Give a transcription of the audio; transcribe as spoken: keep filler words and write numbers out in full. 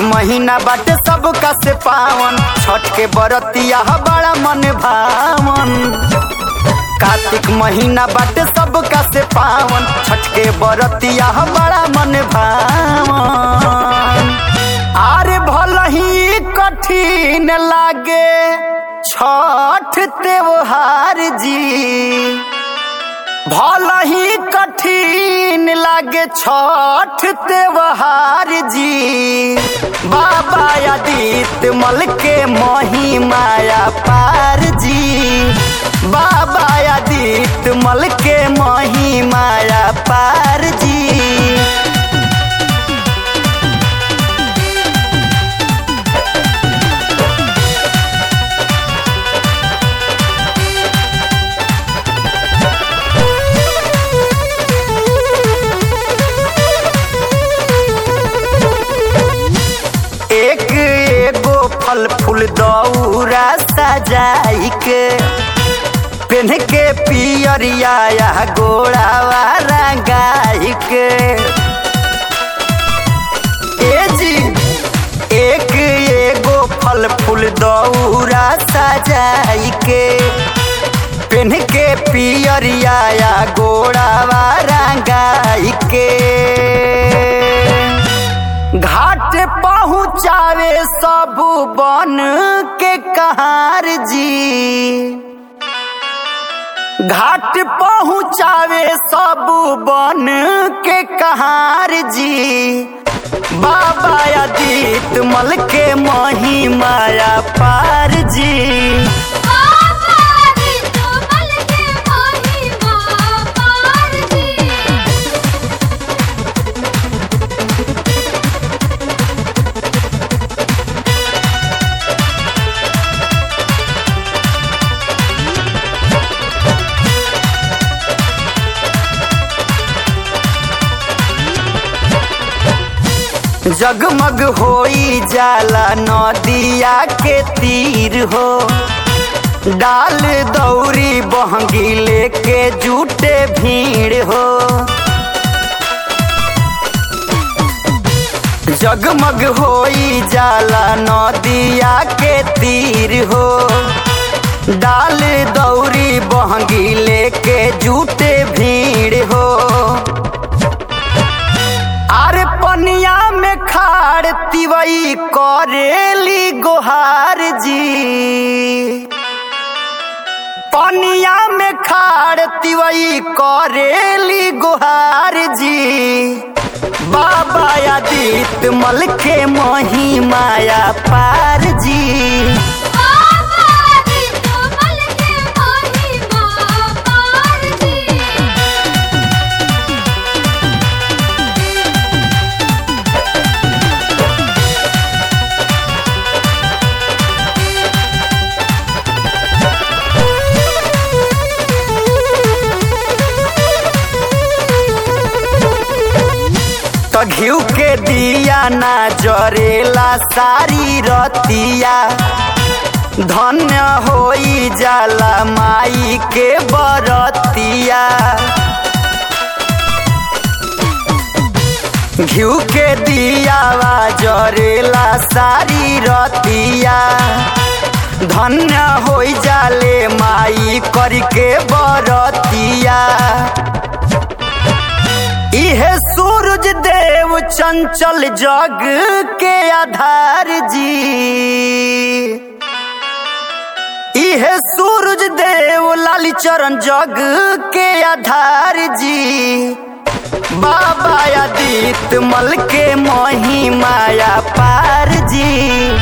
महीना बाटे सबका से पावन, छठ के बरतिया बड़ा मन भावन। कार्तिक महीना बाटे सबका से पावन, छठ के बरतिया बड़ा मन भावन। आरे भलही कठिन लागे छठ त्योहार जी, भलही कठिन लागे छठ त्योहार जी। बाबा आदित्य मल के महिमाया पार जी, बाबा आदित्य मल के महिमाया पार जी। एक एगो फल फूल दौरा सजाई के, पेन के पियरिया गोड़ावा रंगाई के। ए जी एक एगो फल फूल दौरा सजाई के, पेन के पियरिया गोड़ावा रंगाई के। घाट पहुँचावे सब बन के कहार जी, घाट पहुँचावे सब बन के कहार जी। बाबा आदित्य मल के महिमाया पार जी, जगमग होई जाला नदिया के तीर हो, डाल दौरी बहंगी लेके जुटे भीड़ हो। जगमग होई जाला नदिया के तीर हो, डाल दौरी बहंगी लेके जुटे भीड़ हो। आरे पनिया में खाड़ तिवई करेली गोहार जी, पनिया में खाड़ तिवई करेली गोहार जी। बाबा आदित्य मल के महिमाया पार जी, तो घिउ के दिया ना जरेला सारी रतिया। धन्य होई जाला माई के बरतिया, घिउ के दिया जरेला सारी रतिया। धन्य होई जाले माई करके बरतिया। इहे सूरज देव चंचल जग के आधार जी, इहे सूरज देव लाली चरण जग के आधार जी। बाबा आदित्य मल के महिमाया पार जी।